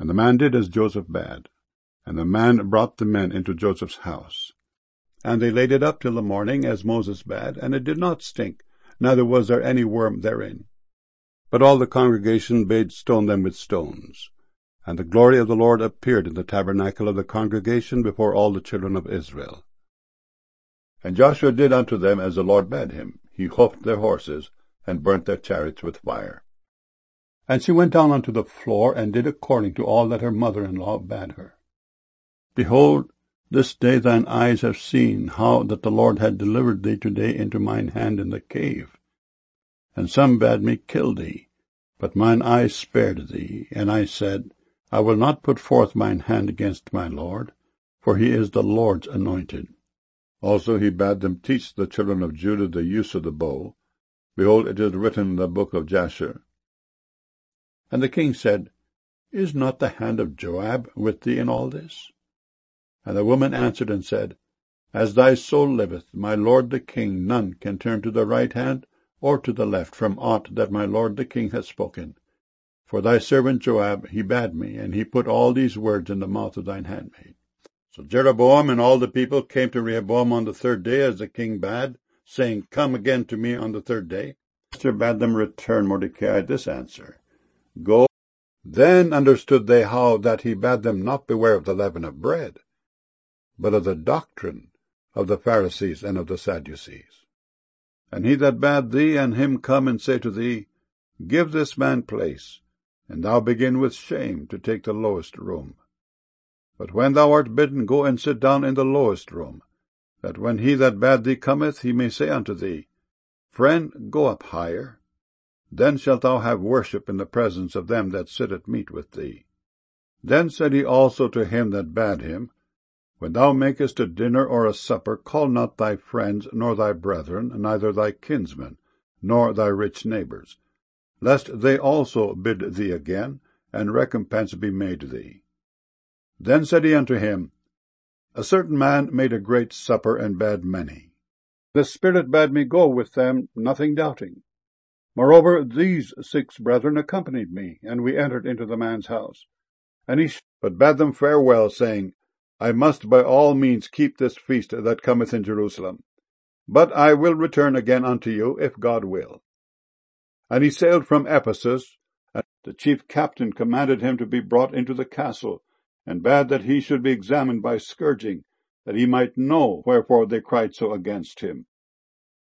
And the man did as Joseph bade. And the man brought the men into Joseph's house. And they laid it up till the morning, as Moses bade, and it did not stink, neither was there any worm therein. But all the congregation bade stone them with stones. And the glory of the Lord appeared in the tabernacle of the congregation before all the children of Israel. And Joshua did unto them as the Lord bade him. He hoofed their horses, and burnt their chariots with fire. And she went down unto the floor, and did according to all that her mother-in-law bade her. Behold, this day thine eyes have seen how that the Lord had delivered thee today into mine hand in the cave. And some bade me kill thee, but mine eyes spared thee, and I said, I will not put forth mine hand against my Lord, for he is the Lord's anointed. Also he bade them teach the children of Judah the use of the bow. Behold, it is written in the book of Jasher. And the king said, Is not the hand of Joab with thee in all this? And the woman answered and said, As thy soul liveth, my lord the king, none can turn to the right hand or to the left from aught that my lord the king hath spoken. For thy servant Joab, he bade me, and he put all these words in the mouth of thine handmaid. So Jeroboam and all the people came to Rehoboam on the third day, as the king bade, saying, Come again to me on the third day. Esther bade them return Mordecai this answer, Go. Then understood they how that he bade them not beware of the leaven of bread, but of the doctrine of the Pharisees and of the Sadducees. And he that bade thee and him come and say to thee, Give this man place, and thou begin with shame to take the lowest room. But when thou art bidden, go and sit down in the lowest room, that when he that bade thee cometh, he may say unto thee, Friend, go up higher. Then shalt thou have worship in the presence of them that sit at meat with thee. Then said he also to him that bade him, When thou makest a dinner or a supper, call not thy friends, nor thy brethren, neither thy kinsmen, nor thy rich neighbors, lest they also bid thee again, and recompense be made thee. Then said he unto him, A certain man made a great supper, and bade many. The Spirit bade me go with them, nothing doubting. Moreover, these 6 brethren accompanied me, and we entered into the man's house. And he but bade them farewell, saying, I must by all means keep this feast that cometh in Jerusalem. But I will return again unto you, if God will. And he sailed from Ephesus, and the chief captain commanded him to be brought into the castle, and bade that he should be examined by scourging, that he might know wherefore they cried so against him.